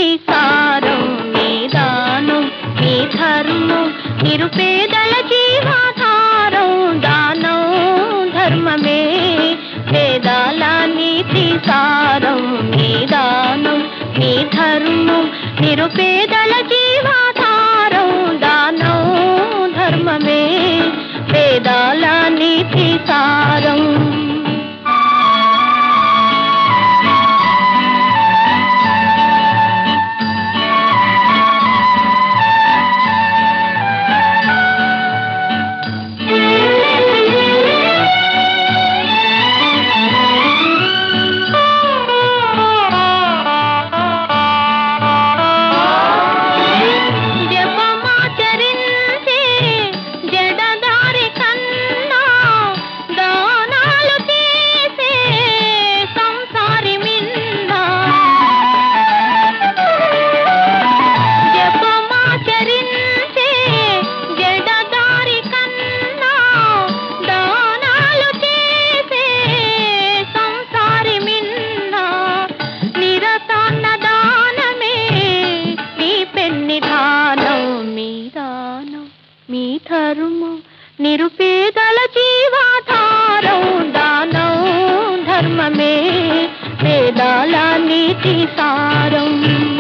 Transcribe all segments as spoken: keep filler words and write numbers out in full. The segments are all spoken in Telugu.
నీతి సారం నీ దానం నీ ధర్మం నిరుపేదల జీవాధారం దానం ధర్మమే వేదాల నీతి సారం నీ దానం నీ ధర్మం నిరుపేదల జీవాధారం దానం ధర్మమే వేదాల నీతి సారం మీ ధర్మం నిరుపేదల జీవాధారం దానం ధర్మమే వేదాల నీతి సారం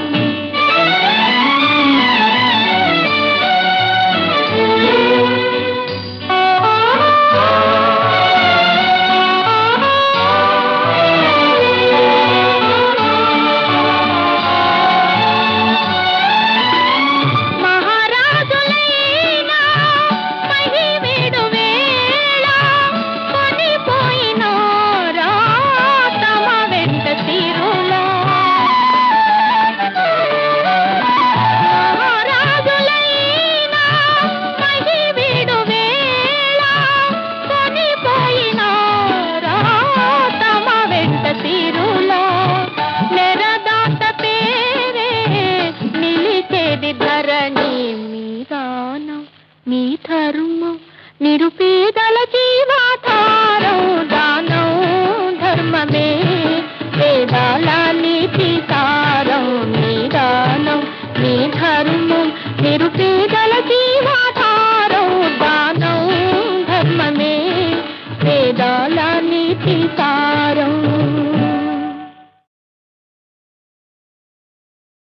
మీ ధర్మం నిరుపేదల జీవాధారం దానం ధర్మమే వేదాల నీతి సారం నీ దానం నీ ధర్మం నిరుపేదల జీవాధారం దానం ధర్మమే వేదాల నీతి సారం